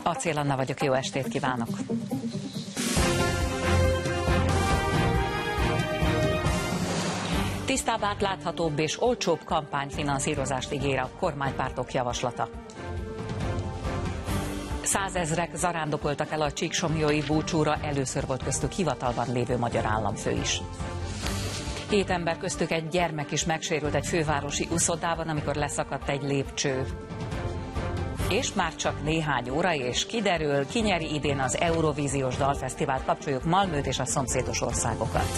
Acél Anna vagyok, jó estét kívánok! Tisztább, átláthatóbb és olcsóbb kampányfinanszírozást ígér a kormánypártok javaslata. 100 000-ek zarándokoltak el a csíksomlyói búcsúra, először volt köztük hivatalban lévő magyar államfő is. 7 ember, köztük egy gyermek is megsérült egy fővárosi uszodában, amikor leszakadt egy lépcső. És már csak néhány óra, és kiderül, ki nyeri idén az Eurovíziós Dalfesztivált. Kapcsoljuk Malmöt és a szomszédos országokat.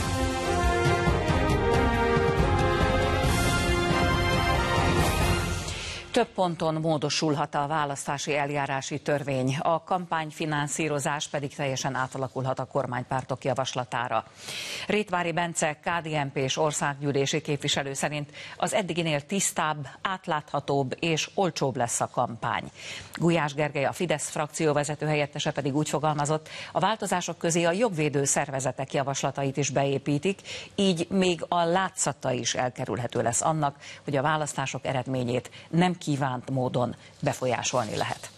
Több ponton módosulhat a választási eljárási törvény, a kampányfinanszírozás pedig teljesen átalakulhat a kormánypártok javaslatára. Rétvári Bence, KDNP és országgyűlési képviselő szerint az eddiginél tisztább, átláthatóbb és olcsóbb lesz a kampány. Gulyás Gergely, a Fidesz frakcióvezető helyettese pedig úgy fogalmazott, a változások közé a jogvédő szervezetek javaslatait is beépítik, így még a látszata is elkerülhető lesz annak, hogy a választások eredményét nem kívánt módon befolyásolni lehet.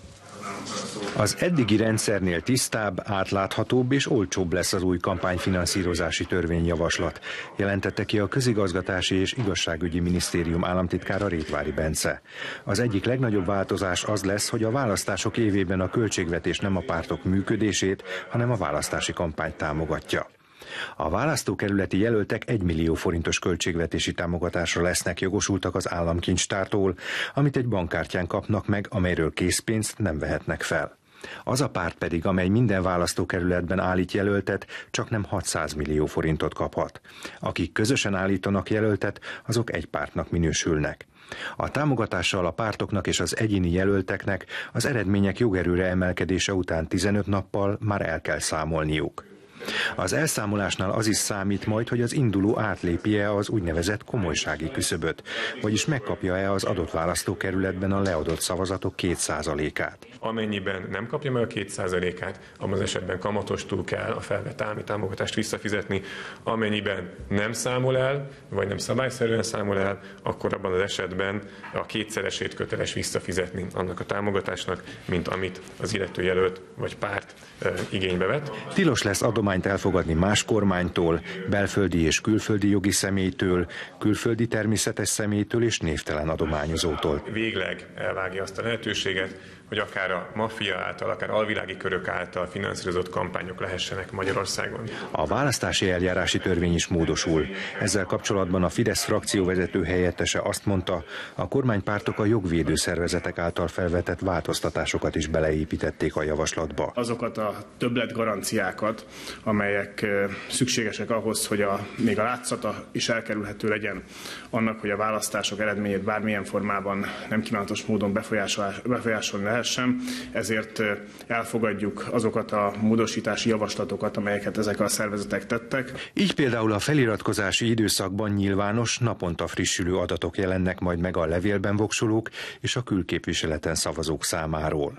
Az eddigi rendszernél tisztább, átláthatóbb és olcsóbb lesz az új kampányfinanszírozási törvényjavaslat, jelentette ki a Közigazgatási és Igazságügyi Minisztérium államtitkára, Rétvári Bence. Az egyik legnagyobb változás az lesz, hogy a választások évében a költségvetés nem a pártok működését, hanem a választási kampányt támogatja. A választókerületi jelöltek 1 millió forintos költségvetési támogatásra lesznek jogosultak az államkincstártól, amit egy bankkártyán kapnak meg, amelyről készpénzt nem vehetnek fel. Az a párt pedig, amely minden választókerületben állít jelöltet, csak nem 600 millió forintot kaphat. Akik közösen állítanak jelöltet, azok egy pártnak minősülnek. A támogatással a pártoknak és az egyéni jelölteknek az eredmények jogerőre emelkedése után 15 nappal már el kell számolniuk. Az elszámolásnál az is számít majd, hogy az induló átlépi-e az úgynevezett komolysági küszöböt, vagyis megkapja-e az adott választókerületben a leadott szavazatok 2%-át. Amennyiben nem kapja meg a 2%-át, abban az esetben kamatostul kell a felvett állami támogatást visszafizetni. Amennyiben nem számol el, vagy nem szabályszerűen számol el, akkor abban az esetben a 2-szeresét köteles visszafizetni annak a támogatásnak, mint amit az illető jelölt vagy párt igénybe vett. Tilos lesz adományt elfogadni más kormánytól, belföldi és külföldi jogi személytől, külföldi természetes személytől és névtelen adományozótól. Végleg elvágja azt a lehetőséget, hogy akár a maffia által, akár alvilági körök által finanszírozott kampányok lehessenek Magyarországon. A választási eljárási törvény is módosul. Ezzel kapcsolatban a Fidesz frakcióvezető helyettese azt mondta, a kormánypártok a jogvédő szervezetek által felvetett változtatásokat is beleépítették a javaslatba. Azokat a többletgaranciákat, amelyek szükségesek ahhoz, hogy még a látszata is elkerülhető legyen annak, hogy a választások eredményét bármilyen formában nem kívánatos módon befolyásolni lehessen, ezért elfogadjuk azokat a módosítási javaslatokat, amelyeket ezek a szervezetek tettek. Így például a feliratkozási időszakban nyilvános, naponta frissülő adatok jelennek majd meg a levélben voksolók és a külképviseleten szavazók számáról.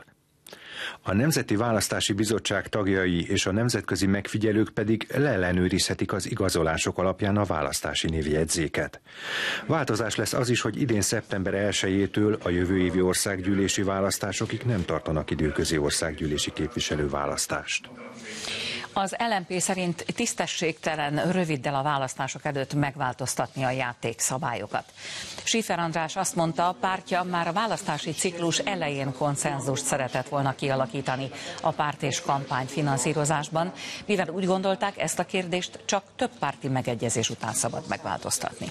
A Nemzeti Választási Bizottság tagjai és a nemzetközi megfigyelők pedig leellenőrizhetik az igazolások alapján a választási névjegyzéket. Változás lesz az is, hogy idén szeptember 1-től a jövő évi országgyűlési választásokig nem tartanak időközi országgyűlési képviselőválasztást. Az LMP szerint tisztességtelen röviddel a választások előtt megváltoztatni a játékszabályokat. Schiffer András azt mondta, a pártja már a választási ciklus elején konszenzust szeretett volna kialakítani a párt és kampány finanszírozásban, mivel úgy gondolták, ezt a kérdést csak több párti megegyezés után szabad megváltoztatni.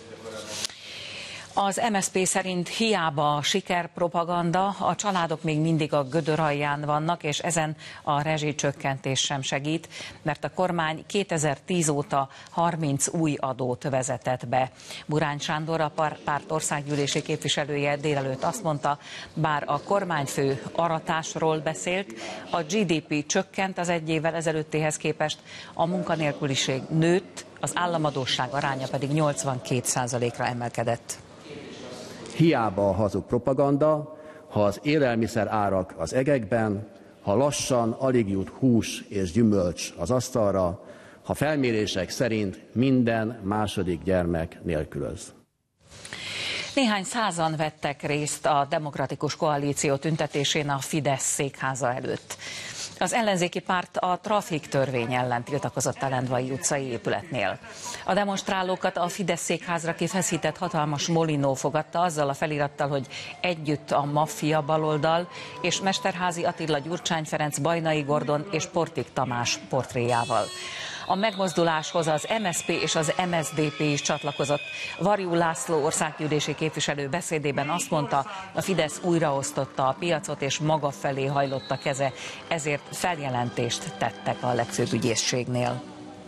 Az MSZP szerint hiába a sikerpropaganda, a családok még mindig a gödör alján vannak, és ezen a rezsicsökkentés sem segít, mert a kormány 2010 óta 30 új adót vezetett be. Burány Sándor, a párt országgyűlési képviselője délelőtt azt mondta, bár a kormányfő aratásról beszélt, a GDP csökkent az egy évvel ezelőttihez képest, a munkanélküliség nőtt, az államadósság aránya pedig 82%-ra emelkedett. Hiába a hazug propaganda, ha az élelmiszer árak az egekben, ha lassan alig jut hús és gyümölcs az asztalra, ha felmérések szerint minden második gyermek nélkülöz. Néhány százan vettek részt a Demokratikus Koalíció tüntetésén a Fidesz székháza előtt. Az ellenzéki párt a trafiktörvény ellen tiltakozott a Lendvai utcai épületnél. A demonstrálókat a Fidesz székházra kifeszített hatalmas molinó fogadta azzal a felirattal, hogy együtt a maffia baloldal, és Mesterházy Attila, Gyurcsány Ferenc, Bajnai Gordon és Portik Tamás portréjával. A megmozduláshoz az MSZP és az MSZDP is csatlakozott. Varjú László országgyűlési képviselő beszédében azt mondta, a Fidesz újraosztotta a piacot és maga felé hajlott a keze, ezért feljelentést tettek a legfőbb ügyészségnél.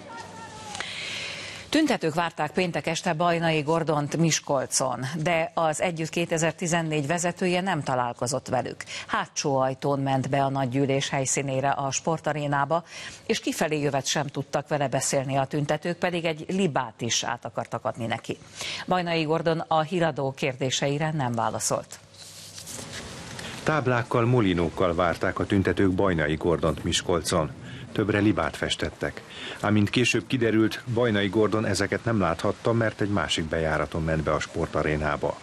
Tüntetők várták péntek este Bajnai Gordont Miskolcon, de az Együtt 2014 vezetője nem találkozott velük. Hátsó ajtón ment be a nagygyűlés helyszínére, a sportarénába, és kifelé jövet sem tudtak vele beszélni a tüntetők, pedig egy libát is át akartak adni neki. Bajnai Gordon a híradó kérdéseire nem válaszolt. Táblákkal, molinókkal várták a tüntetők Bajnai Gordont Miskolcon. Többre libát festettek. Ám mint később kiderült, Bajnai Gordon ezeket nem láthatta, mert egy másik bejáraton ment be a sportarénába.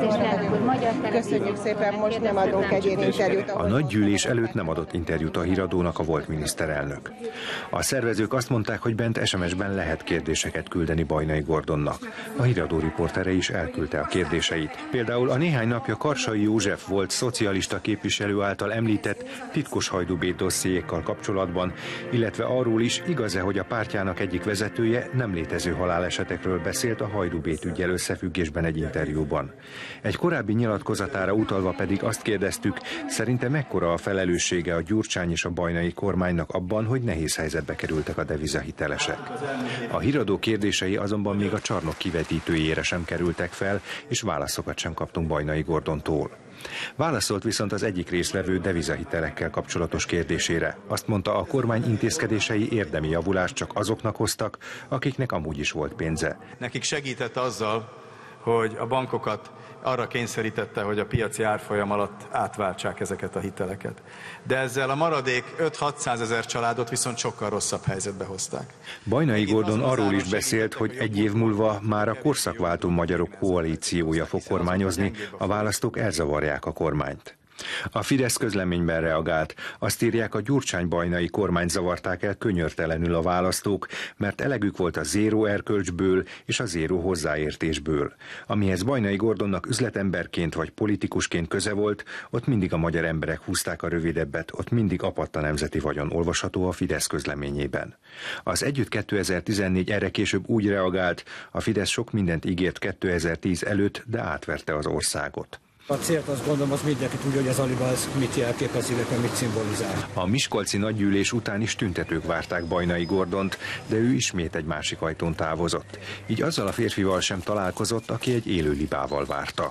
Köszönjük szépen, most nem adunk egyéni interjút. A nagygyűlés előtt nem adott interjút a híradónak a volt miniszterelnök. A szervezők azt mondták, hogy bent SMS-ben lehet kérdéseket küldeni Bajnai Gordonnak. A híradó riportere is elküldte a kérdéseit. Például a néhány napja Karsai József volt szocialista képviselő által említett titkos hajdúbét dossziékkal kapcsolatban, illetve arról is, igaz-e, hogy a pártjának egyik vezetője nem létező halálesetekről beszélt a hajdúbét üggyel összefüggésben egy interjúban. Egy korábbi nyilatkozatára utalva pedig azt kérdeztük, szerinte mekkora a felelőssége a Gyurcsány és a Bajnai kormánynak abban, hogy nehéz helyzetbe kerültek a devizahitelesek. A híradó kérdései azonban még a csarnok kivetítőjére sem kerültek fel, és válaszokat sem kaptunk Bajnai Gordontól. Válaszolt viszont az egyik résztvevő devizahitelekkel kapcsolatos kérdésére. Azt mondta, a kormány intézkedései érdemi javulást csak azoknak hoztak, akiknek amúgy is volt pénze. Nekik segített azzal, hogy a bankokat arra kényszerítette, hogy a piaci árfolyam alatt átváltsák ezeket a hiteleket. De ezzel a maradék 5-600 ezer családot viszont sokkal rosszabb helyzetbe hozták. Bajnai Gordon arról is beszélt, hogy egy év múlva már a korszakváltó magyarok koalíciója fog kormányozni, a választók elzavarják a kormányt. A Fidesz közleményben reagált. Azt írják, a Gyurcsány-Bajnai kormányt zavarták el könyörtelenül a választók, mert elegük volt a zéró erkölcsből és a zéró hozzáértésből. Amihez Bajnai Gordonnak üzletemberként vagy politikusként köze volt, ott mindig a magyar emberek húzták a rövidebbet, ott mindig apadt a nemzeti vagyon, olvasható a Fidesz közleményében. Az Együtt 2014 erre később úgy reagált, a Fidesz sok mindent ígért 2010 előtt, de átverte az országot. A célt azt gondolom, az mindenki tudja, hogy ez aliba ez mit jelképez, illetve mit szimbolizál. A miskolci nagygyűlés után is tüntetők várták Bajnai Gordont, de ő ismét egy másik ajtón távozott. Így azzal a férfival sem találkozott, aki egy élő libával várta.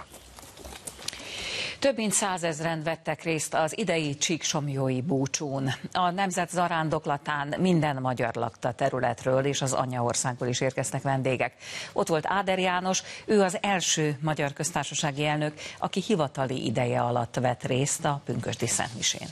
Több mint 100 000-en vettek részt az idei csíksomlyói búcsún. A nemzet zarándoklatán minden magyar lakta területről és az anyaországból is érkeztek vendégek. Ott volt Áder János, ő az első magyar köztársasági elnök, aki hivatali ideje alatt vett részt a pünkösdi szentmisén.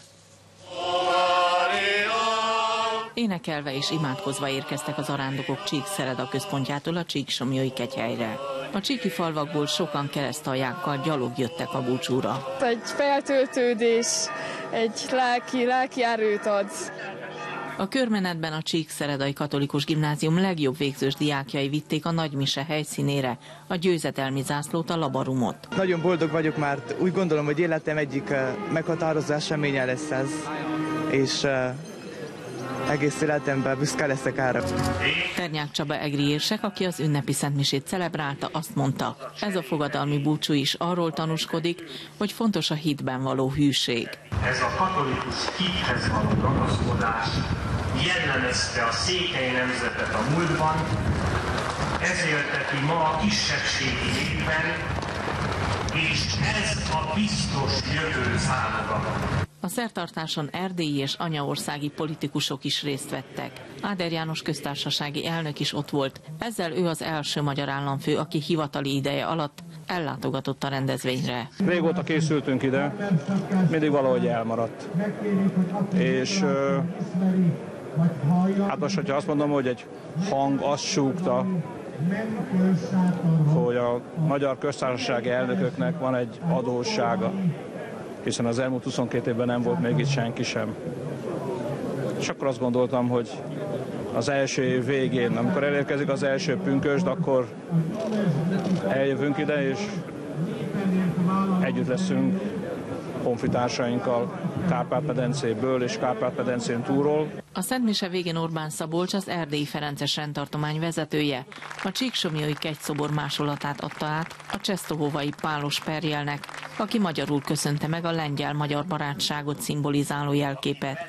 Énekelve és imádkozva érkeztek az arándokok Csíkszereda központjától a csíksomlyói kegyhelyre. A csíki falvakból sokan keresztaljákkal gyalog jöttek a búcsúra. Egy feltöltődés, egy lelki erőt ad. A körmenetben a Csíkszeredai Katolikus Gimnázium legjobb végzős diákjai vitték a nagymise helyszínére a győzedelmi zászlót, a labarumot. Nagyon boldog vagyok, mert úgy gondolom, hogy életem egyik meghatározó eseménye lesz ez, és egész életemben büszke leszek erre. Ternyák Csaba egri érsek, aki az ünnepi szentmisét celebrálta, azt mondta, ez a fogadalmi búcsú is arról tanúskodik, hogy fontos a hitben való hűség. Ez a katolikus hithez való ragaszkodás jellemezte a székely nemzetet a múltban, ez élteti ma a kisebbségi népben, és ez a biztos jövő számunkra. A szertartáson erdélyi és anyaországi politikusok is részt vettek. Áder János köztársasági elnök is ott volt. Ezzel ő az első magyar államfő, aki hivatali ideje alatt ellátogatott a rendezvényre. Régóta készültünk ide, mindig valahogy elmaradt. És hát most, hogyha azt mondom, hogy egy hang azt súgta, hogy a magyar köztársasági elnököknek van egy adóssága, hiszen az elmúlt 22 évben nem volt még itt senki sem. És akkor azt gondoltam, hogy az első év végén, amikor elérkezik az első pünkösd, akkor eljövünk ide, és együtt leszünk honfitársainkkal Kárpát-medencéből és Kárpát-medencén túlról. A Szentmise végén Orbán Szabolcs, az Erdélyi Ferences rendtartomány vezetője, a csíksomlyói kegyszobor másolatát adta át a csesztohovai Pálos Perjelnek, aki magyarul köszönte meg a lengyel-magyar barátságot szimbolizáló jelképet.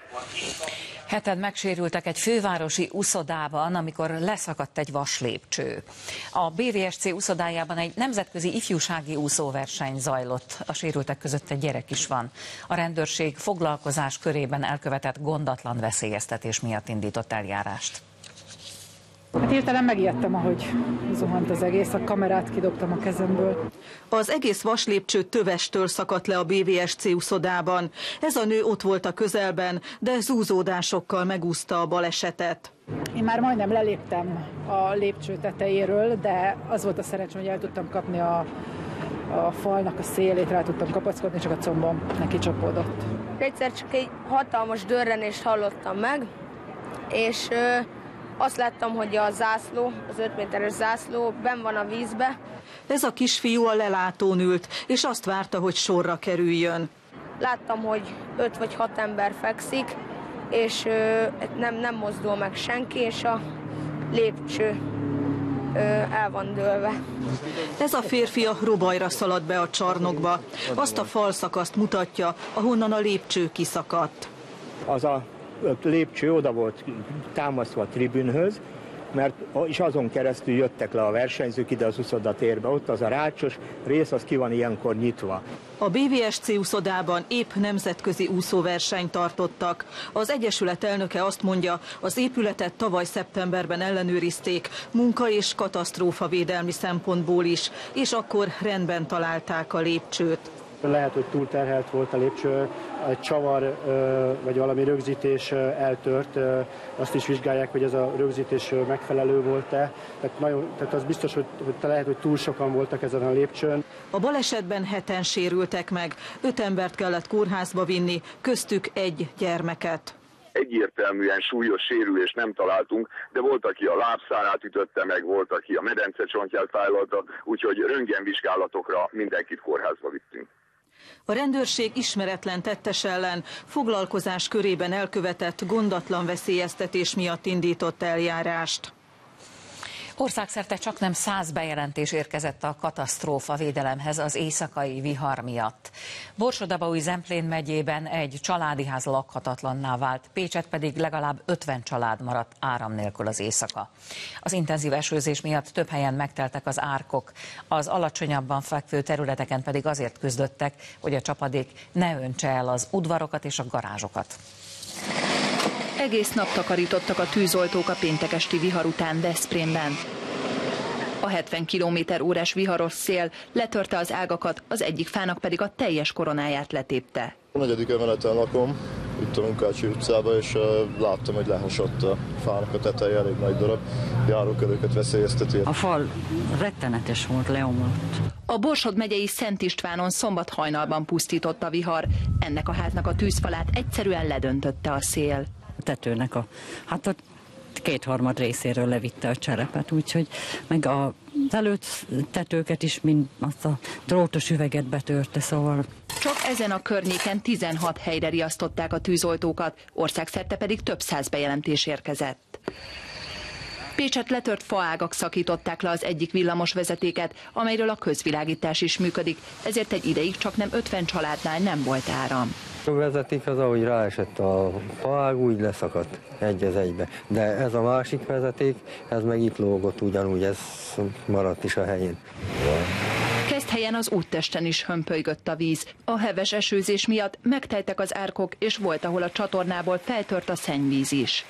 Heten megsérültek egy fővárosi uszodában, amikor leszakadt egy vaslépcső. A BVSC uszodájában egy nemzetközi ifjúsági úszóverseny zajlott. A sérültek között egy gyerek is van. A rendőrség foglalkozás körében elkövetett gondatlan veszélyeztetés miatt indított eljárást. Hát hirtelen megijedtem, ahogy zuhant az egész, a kamerát kidobtam a kezemből. Az egész vaslépcső tövestől szakadt le a BVSC uszodában. Ez a nő ott volt a közelben, de zúzódásokkal megúszta a balesetet. Én már majdnem leléptem a lépcső tetejéről, de az volt a szerencsém, hogy el tudtam kapni a falnak a szélét, rá tudtam kapaszkodni, csak a combom neki csapódott. Egyszer csak egy hatalmas dörrenést hallottam meg, és azt láttam, hogy a zászló, az 5 méteres zászló benn van a vízbe. Ez a kisfiú a lelátón ült, és azt várta, hogy sorra kerüljön. Láttam, hogy 5 vagy 6 ember fekszik, és nem mozdul meg senki, és a lépcső el van dőlve. Ez a férfi a robajra szaladt be a csarnokba. Azt a falszakaszt mutatja, ahonnan a lépcső kiszakadt. Az a lépcső oda volt támasztva a tribünhöz, mert és azon keresztül jöttek le a versenyzők ide az uszodatérbe. Ott az a rácsos rész, az ki van ilyenkor nyitva. A BVSC uszodában épp nemzetközi úszóversenyt tartottak. Az egyesület elnöke azt mondja, az épületet tavaly szeptemberben ellenőrizték, munka- és katasztrófavédelmi szempontból is, és akkor rendben találták a lépcsőt. Lehet, hogy túlterhelt volt a lépcső, egy csavar vagy valami rögzítés eltört, azt is vizsgálják, hogy ez a rögzítés megfelelő volt-e. Tehát az biztos, hogy lehet, hogy túl sokan voltak ezen a lépcsőn. A balesetben 7-en sérültek meg, 5 embert kellett kórházba vinni, köztük egy gyermeket. Egyértelműen súlyos sérülést nem találtunk, de volt, aki a lábszárát ütötte meg, volt, aki a medencecsontját fájlalta, úgyhogy röntgenvizsgálatokra mindenkit kórházba vittünk. A rendőrség ismeretlen tettes ellen foglalkozás körében elkövetett gondatlan veszélyeztetés miatt indított eljárást. Országszerte csaknem 100 bejelentés érkezett a katasztrófa védelemhez az éjszakai vihar miatt. Borsod-Abaúj-Zemplén megyében egy családi ház lakhatatlanná vált, Pécset pedig legalább 50 család maradt áram nélkül az éjszaka. Az intenzív esőzés miatt több helyen megteltek az árkok, az alacsonyabban fekvő területeken pedig azért küzdöttek, hogy a csapadék ne öntse el az udvarokat és a garázsokat. Egész nap takarítottak a tűzoltók a péntek esti vihar után Veszprémben. A 70 km/órás viharos szél letörte az ágakat, az egyik fának pedig a teljes koronáját letépte. A 4. emeleten lakom, itt a Munkácsi utcában, és láttam, hogy lehasott a fának a teteje, elég nagy darab, járókelőket veszélyezteti. A fal rettenetes volt, leomlott. A Borsod megyei Szent Istvánon szombat hajnalban pusztított a vihar. Ennek a háznak a tűzfalát egyszerűen ledöntötte a szél. A tetőnek a 2/3 részéről levitte a cserepet, úgyhogy meg az előtt tetőket is, mind azt a drótos üveget betörte, szóval. Csak ezen a környéken 16 helyre riasztották a tűzoltókat, országszerte pedig több 100 bejelentés érkezett. Pécset letört faágak szakították le az egyik villamosvezetéket, amelyről a közvilágítás is működik, ezért egy ideig csaknem 50 családnál nem volt áram. A vezeték az, ahogy ráesett a faág, úgy leszakadt egy az egybe. De ez a másik vezeték, ez meg itt lógott ugyanúgy, ez maradt is a helyén. Keszthelyen az úttesten is hömpölygött a víz. A heves esőzés miatt megteltek az árkok, és volt, ahol a csatornából feltört a szennyvíz is.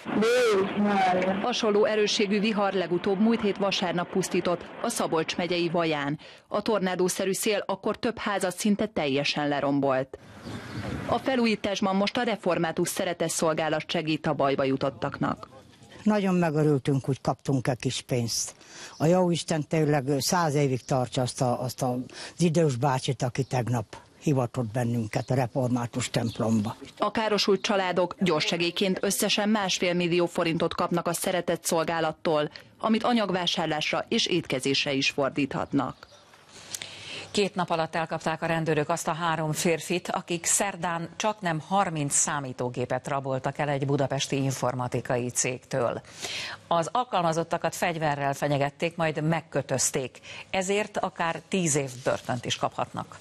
Hasonló erősségű vihar legutóbb múlt hét vasárnap pusztított a Szabolcs megyei Vaján. A tornádószerű szél akkor több házat szinte teljesen lerombolt. A felújításban most a református szeretett szolgálat segít a bajba jutottaknak. nagyon megörültünk, hogy kaptunk egy kis pénzt. A jóisten tényleg 100 évig tartsa azt az idős bácsit, aki tegnap hivatott bennünket a református templomba. A károsult családok gyorssegélyként összesen 1,5 millió forintot kapnak a szeretett szolgálattól, amit anyagvásárlásra és étkezésre is fordíthatnak. 2 nap alatt elkapták a rendőrök azt a 3 férfit, akik szerdán csaknem 30 számítógépet raboltak el egy budapesti informatikai cégtől. Az alkalmazottakat fegyverrel fenyegették, majd megkötözték, ezért akár 10 év börtönt is kaphatnak.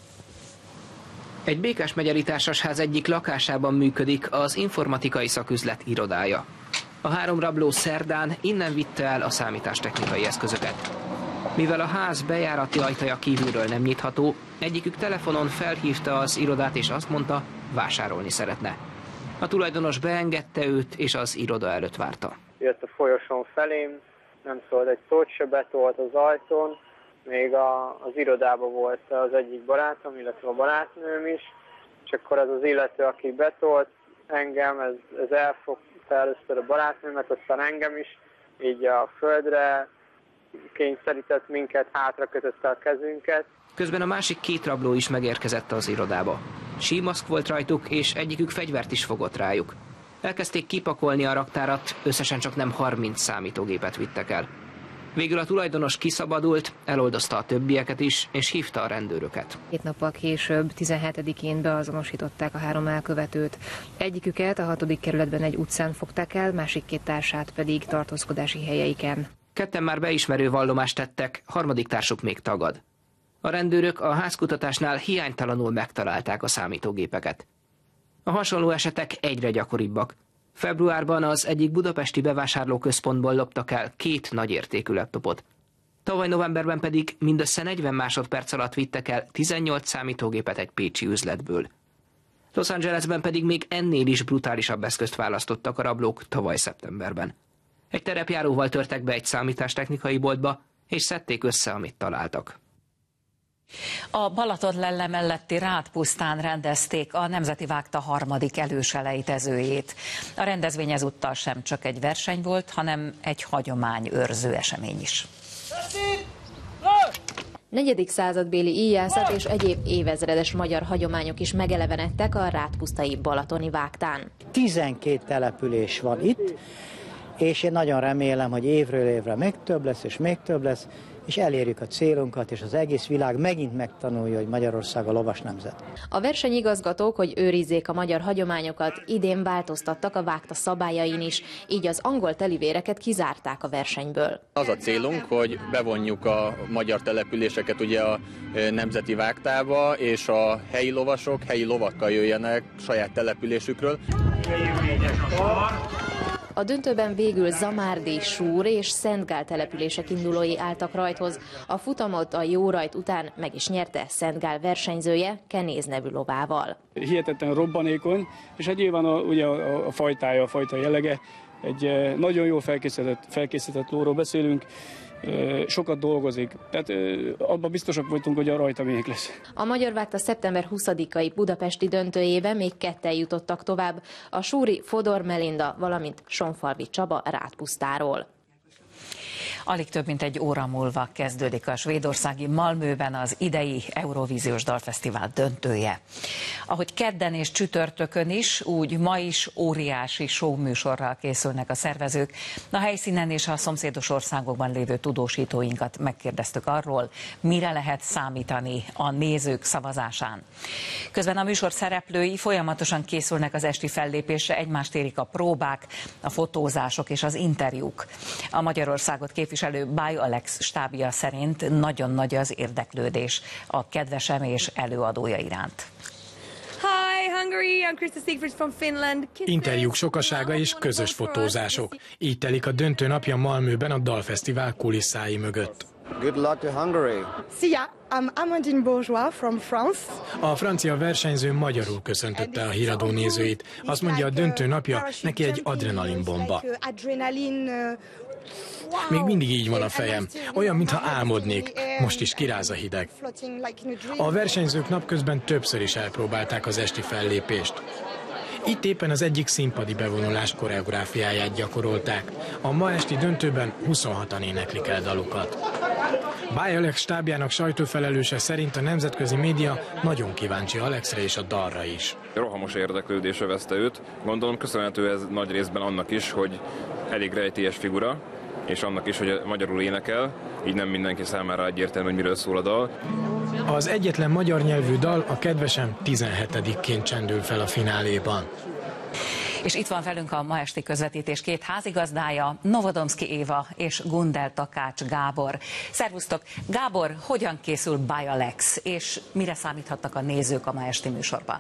Egy Békásmegyeri társasház egyik lakásában működik az informatikai szaküzlet irodája. A 3 rabló szerdán innen vitte el a számítástechnikai eszközöket. Mivel a ház bejárati ajtaja kívülről nem nyitható, egyikük telefonon felhívta az irodát és azt mondta, vásárolni szeretne. A tulajdonos beengedte őt és az iroda előtt várta. Jött a folyosón felém, nem szólt egy szót se, betolt az ajtón, még az irodában volt az egyik barátom, illetve a barátnőm is, és akkor az az illető, aki betolt engem, ez elfogta először a barátnőmet, aztán engem is, így a földre kényszerített minket, hátra kötötte a kezünket. Közben a másik 2 rabló is megérkezett az irodába. Símaszk volt rajtuk, és egyikük fegyvert is fogott rájuk. Elkezdték kipakolni a raktárat, összesen csaknem 30 számítógépet vittek el. Végül a tulajdonos kiszabadult, eloldozta a többieket is, és hívta a rendőröket. 2 nappal később, 17-én beazonosították a 3 elkövetőt. Egyiküket a 6. kerületben egy utcán fogták el, másik 2 társát pedig tartózkodási helyeiken. 2 már beismerő vallomást tettek, harmadik társuk még tagad. A rendőrök a házkutatásnál hiánytalanul megtalálták a számítógépeket. A hasonló esetek egyre gyakoribbak. Februárban az egyik budapesti bevásárlóközpontból loptak el 2 nagyértékű laptopot. Tavaly novemberben pedig mindössze 40 másodperc alatt vittek el 18 számítógépet egy pécsi üzletből. Los Angelesben pedig még ennél is brutálisabb eszközt választottak a rablók tavaly szeptemberben. Egy terepjáróval törtek be egy számítástechnikai boltba, és szedték össze, amit találtak. A Balatonlelle melletti Rádpusztán rendezték a Nemzeti Vágta 3. előselejtezőjét. A rendezvény ezúttal sem csak egy verseny volt, hanem egy hagyományőrző esemény is. 4. századbéli íjászat és egyéb évezredes magyar hagyományok is megelevenedtek a rádpusztai balatoni vágtán. 12 település van itt, és én nagyon remélem, hogy évről évre még több lesz, és még több lesz, és elérjük a célunkat, és az egész világ megint megtanulja, hogy Magyarország a lovas nemzet. A versenyigazgatók, hogy őrizzék a magyar hagyományokat, idén változtattak a vágta szabályain is, így az angol telivéreket kizárták a versenyből. Az a célunk, hogy bevonjuk a magyar településeket ugye a nemzeti vágtába, és a helyi lovasok helyi lovakkal jöjjenek saját településükről. A döntőben végül Zamárdi, Súr és Szentgál települések indulói álltak rajthoz. A futamot a jó rajt után meg is nyerte Szentgál versenyzője, Kenéz nevű lovával. Hihetetlen robbanékony, és hát nyilván ugye a fajtája, a fajta jellege, egy nagyon jól felkészített lóról beszélünk, sokat dolgozik, tehát abban biztosak voltunk, hogy a rajta még lesz. A magyar vágta szeptember 20-ai budapesti döntőjében még 2 jutottak tovább, a súri Fodor Melinda, valamint Sonfalvi Csaba Rádpusztáról. Alig több mint egy óra múlva kezdődik a svédországi Malmöben az idei Eurovíziós Dalfesztivál döntője. Ahogy kedden és csütörtökön is, úgy ma is óriási showműsorral készülnek a szervezők. A helyszínen és a szomszédos országokban lévő tudósítóinkat megkérdeztük arról, mire lehet számítani a nézők szavazásán. Közben a műsor szereplői folyamatosan készülnek az esti fellépésre, egymást érik a próbák, a fotózások és az interjúk. A Magyarországot képviselő Báj Alex stábja szerint nagyon nagy az érdeklődés a kedvesem és előadója iránt. Hi Hungary, I'm Krista Siegfried from Finland. Interjúk sokasága és közös fotózások. Így telik a döntő napja Malmöben a Dalfesztivál kulisszái mögött. Good luck to Hungary. Szia, I'm Amandine Bourgeois from France. A francia versenyző magyarul köszöntötte a híradó nézőit. Azt mondja, a döntő napja neki egy adrenalinbomba. Még mindig így van a fejem. Olyan, mintha álmodnék. Most is kiráz a hideg. A versenyzők napközben többször is elpróbálták az esti fellépést. Itt éppen az egyik színpadi bevonulás koreográfiáját gyakorolták. A ma esti döntőben 26-an éneklik el dalukat. Báj Alex stábjának sajtófelelőse szerint a nemzetközi média nagyon kíváncsi Alexre és a dalra is. Rohamos érdeklődés övezte őt. Gondolom köszönhető ez nagy részben annak is, hogy elég rejtélyes figura, és annak is, hogy magyarul énekel, így nem mindenki számára egyértelmű, hogy miről szól a dal. Az egyetlen magyar nyelvű dal, a Kedvesem 17-ként csendül fel a fináléban. És itt van velünk a ma esti közvetítés két házigazdája, Novodomszki Éva és Gundel Takács Gábor. Szervusztok! Gábor, hogyan készül Báj Alex, és mire számíthatnak a nézők a ma esti műsorban?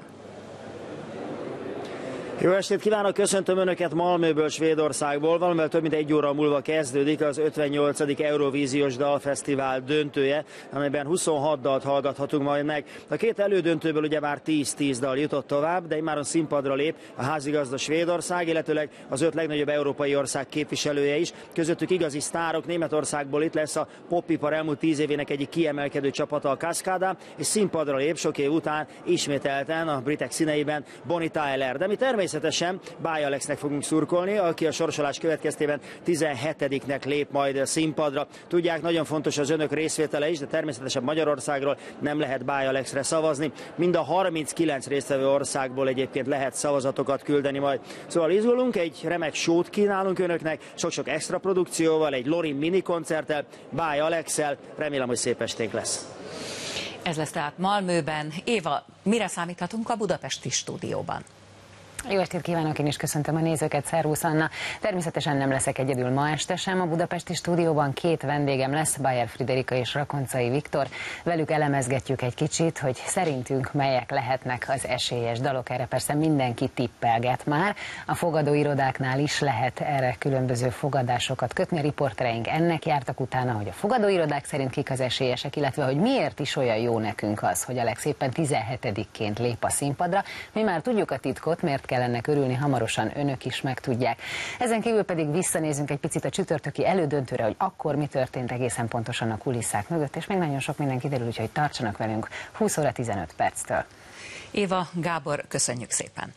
Jó estét kívánok, köszöntöm Önöket Malmöből, Svédországból. Valamivel több mint 1 óra múlva kezdődik az 58. Eurovíziós Dalfesztivál döntője, amelyben 26 dalt hallgathatunk majd meg. A két elődöntőből ugye már 10 dal jutott tovább, de immáron színpadra lép a házigazda Svédország, illetőleg az 5 legnagyobb európai ország képviselője is. Közöttük igazi sztárok, Németországból itt lesz a popipar elmúlt 10 évének egyik kiemelkedő csapata, a Cascada, és színpadra lép sok év után ismételten a britek színeiben Bonnie Tyler. De mi természetesen Báj Alexnek fogunk szurkolni, aki a sorsolás következtében 17-nek lép majd a színpadra. Tudják, nagyon fontos az önök részvétele is, de természetesen Magyarországról nem lehet Báj Alexre szavazni. Mind a 39 résztvevő országból egyébként lehet szavazatokat küldeni majd. Szóval izgulunk, egy remek show-t kínálunk önöknek, sok-sok extra produkcióval, egy Lorin mini koncerttel, Báj Alexsel. Remélem, hogy szép esténk lesz. Ez lesz tehát Malmöben. Éva, mire számíthatunk a budapesti stúdióban? Jó estét kívánok, én is köszöntöm a nézőket, szervusz Anna. Természetesen nem leszek egyedül ma este sem, a budapesti stúdióban 2 vendégem lesz, Bayer Friderika és Rakoncai Viktor. Velük elemezgetjük egy kicsit, hogy szerintünk melyek lehetnek az esélyes dalok. Erre persze mindenki tippelget már. A fogadóirodáknál is lehet erre különböző fogadásokat kötni. A riportereink ennek jártak utána, hogy a fogadóirodák szerint kik az esélyesek, illetve hogy miért is olyan jó nekünk az, hogy Alex éppen 17-ként lép a színpadra. Mi már tudjuk a titkot, mert kell ennek örülni, hamarosan önök is megtudják. Ezen kívül pedig visszanézünk egy picit a csütörtöki elődöntőre, hogy akkor mi történt egészen pontosan a kulisszák mögött, és még nagyon sok minden kiderül, úgyhogy tartsanak velünk 20 óra 15 perctől. Éva, Gábor, köszönjük szépen!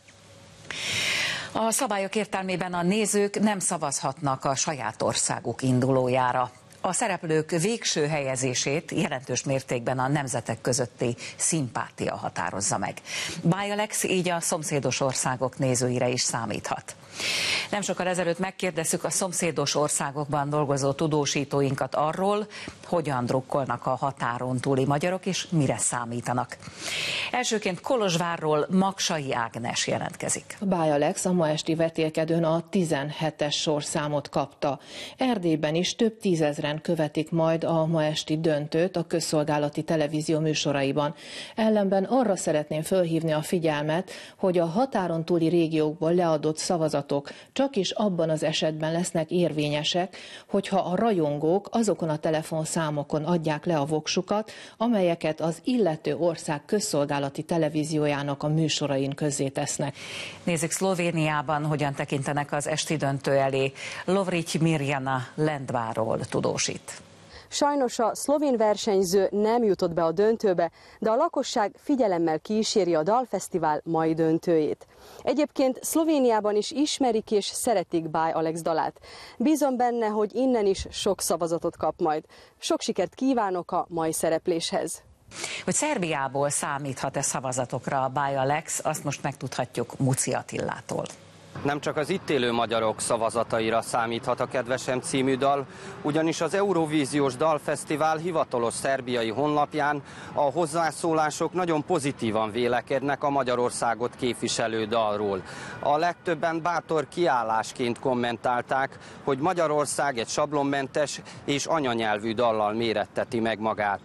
A szabályok értelmében a nézők nem szavazhatnak a saját országuk indulójára. A szereplők végső helyezését jelentős mértékben a nemzetek közötti szimpátia határozza meg. Báj Alex így a szomszédos országok nézőire is számíthat. Nem sokkal ezelőtt megkérdeztük a szomszédos országokban dolgozó tudósítóinkat arról, hogyan drukkolnak a határon túli magyarok, és mire számítanak. Elsőként Kolozsvárról Magsai Ágnes jelentkezik. Báj Alex a ma esti vetélkedőn a 17-es sorszámot kapta. Erdélyben is több tízezren követik majd a ma esti döntőt a közszolgálati televízió műsoraiban. Ellenben arra szeretném fölhívni a figyelmet, hogy a határon túli régiókból leadott szavazatok csak is abban az esetben lesznek érvényesek, hogyha a rajongók azokon a telefonszámokon adják le a voksukat, amelyeket az illető ország közszolgálati televíziójának a műsorain közzétesznek. Nézzük Szlovéniában, hogyan tekintenek az esti döntő elé. Lovrić Mirjana Lendváról tudósít. Sajnos a szlovén versenyző nem jutott be a döntőbe, de a lakosság figyelemmel kíséri a dalfesztivál mai döntőjét. Egyébként Szlovéniában is ismerik és szeretik Báj Alex dalát. Bízom benne, hogy innen is sok szavazatot kap majd. Sok sikert kívánok a mai szerepléshez. Hogy Szerbiából számíthat-e szavazatokra a Báj Alex, azt most megtudhatjuk Muci Attilától. Nem csak az itt élő magyarok szavazataira számíthat a Kedvesem című dal, ugyanis az Eurovíziós Dalfesztivál hivatalos szerbiai honlapján a hozzászólások nagyon pozitívan vélekednek a Magyarországot képviselő dalról. A legtöbben bátor kiállásként kommentálták, hogy Magyarország egy sablonmentes és anyanyelvű dallal méretteti meg magát.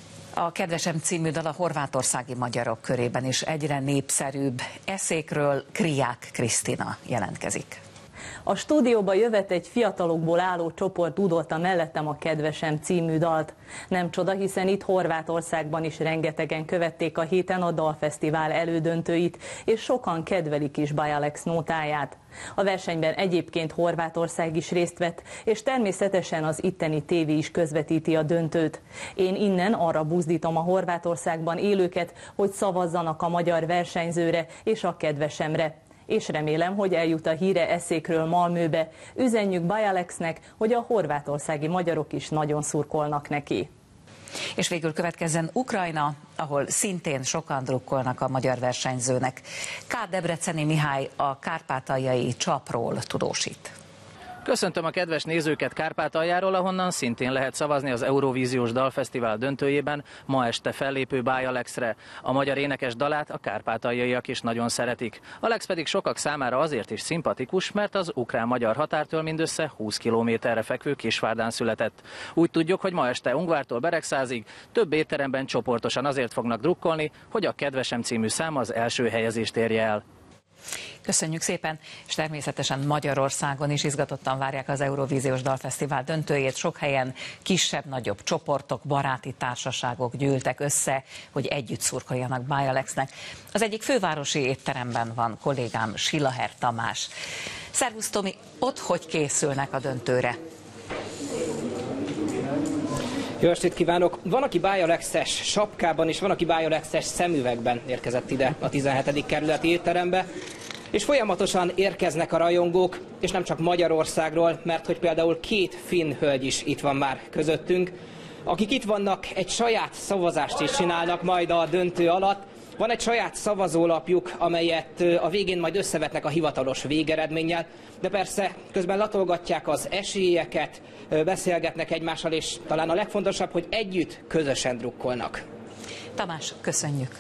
A Kedvesem című dal a horvátországi magyarok körében is egyre népszerűbb. Eszékről Kriák Krisztina jelentkezik. A stúdióba jövet egy fiatalokból álló csoport dúdolta mellettem a Kedvesem című dalt. Nem csoda, hiszen itt Horvátországban is rengetegen követték a héten a dalfesztivál elődöntőit, és sokan kedvelik is Báj Alex nótáját. A versenyben egyébként Horvátország is részt vett, és természetesen az itteni tévé is közvetíti a döntőt. Én innen arra buzdítom a Horvátországban élőket, hogy szavazzanak a magyar versenyzőre és a Kedvesemre. és remélem, hogy eljut a híre Eszékről Malmöbe. Üzenjük Bajalexnek, hogy a horvátországi magyarok is nagyon szurkolnak neki. És végül következzen Ukrajna, ahol szintén sokan drukkolnak a magyar versenyzőnek. K. Debreceni Mihály a kárpátaljai csapról tudósít. Köszöntöm a kedves nézőket Kárpátaljáról, ahonnan szintén lehet szavazni az Eurovíziós Dalfesztivál döntőjében ma este fellépő Bajalexre. A magyar énekes dalát a kárpátaljaiak is nagyon szeretik. Alex pedig sokak számára azért is szimpatikus, mert az ukrán-magyar határtól mindössze 20 kilométerre fekvő Kisvárdán született. Úgy tudjuk, hogy ma este Ungvártól Beregszázig több étteremben csoportosan azért fognak drukkolni, hogy a Kedvesem című szám az első helyezést érje el. Köszönjük szépen, és természetesen Magyarországon is izgatottan várják az Eurovíziós Dalfesztivál döntőjét. Sok helyen kisebb-nagyobb csoportok, baráti társaságok gyűltek össze, hogy együtt szurkoljanak Bajalexnek. Az egyik fővárosi étteremben van kollégám Silaher Tamás. Szervusz Tomi, ott hogy készülnek a döntőre? Jó estét kívánok! Van, aki Bajalexes sapkában, és van, aki Bajalexes szemüvegben érkezett ide a 17. kerületi étterembe. És folyamatosan érkeznek a rajongók, és nem csak Magyarországról, mert hogy például 2 finn hölgy is itt van már közöttünk, akik itt vannak, egy saját szavazást is csinálnak majd a döntő alatt. Van egy saját szavazólapjuk, amelyet a végén majd összevetnek a hivatalos végeredménnyel, de persze közben latolgatják az esélyeket, beszélgetnek egymással, és talán a legfontosabb, hogy együtt, közösen drukkolnak. Tamás, köszönjük!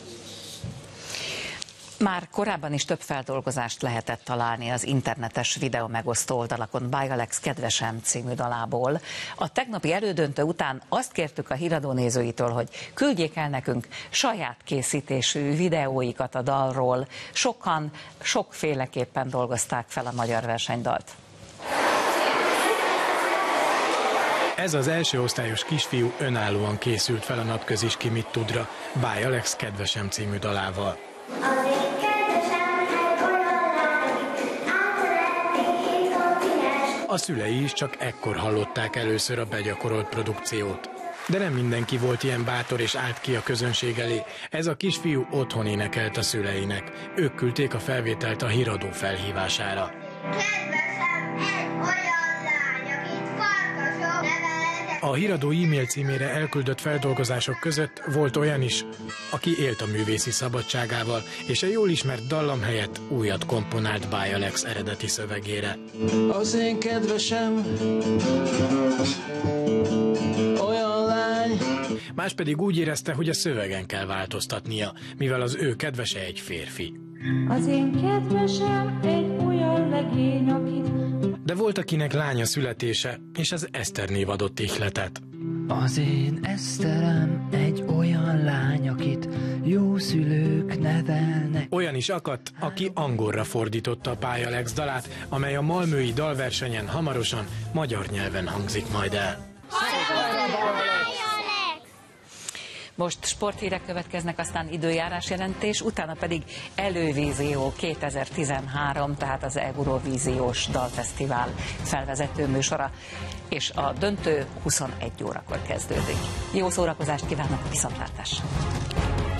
Már korábban is több feldolgozást lehetett találni az internetes videó megosztó oldalakon Bajalex Kedvesem című dalából. A tegnapi elődöntő után azt kértük a híradó nézőitől, hogy küldjék el nekünk saját készítésű videóikat a dalról. Sokan sokféleképpen dolgozták fel a magyar versenydalt. Ez az első osztályos kisfiú önállóan készült fel a Napközis Ki mit tudra Bajalex Kedvesem című dalával. A szülei is csak ekkor hallották először a begyakorolt produkciót. De nem mindenki volt ilyen bátor és állt ki a közönség elé. Ez a kisfiú otthon énekelt a szüleinek. Ők küldték a felvételt a híradó felhívására. A híradó e-mail címére elküldött feldolgozások között volt olyan is, aki élt a művészi szabadságával, és a jól ismert dallam helyett újat komponált Bajalex eredeti szövegére. Az én kedvesem olyan lány. Más pedig úgy érezte, hogy a szövegen kell változtatnia, mivel az ő kedvese egy férfi. Az én kedvesem egy olyan legény, akit... De volt, akinek lánya születése, és az Eszter név adott ihletet. Az én Eszterem egy olyan lány, akit jó szülők nevelnek. Olyan is akadt, aki angolra fordította a Bajalex dalát, amely a malmöi dalversenyen hamarosan magyar nyelven hangzik majd el. Most sporthírek következnek, aztán időjárásjelentés, utána pedig Elővízió 2013, tehát az Eurovíziós Dalfesztivál felvezető műsora, és a döntő 21 órakor kezdődik. Jó szórakozást kívánok, viszontlátásra!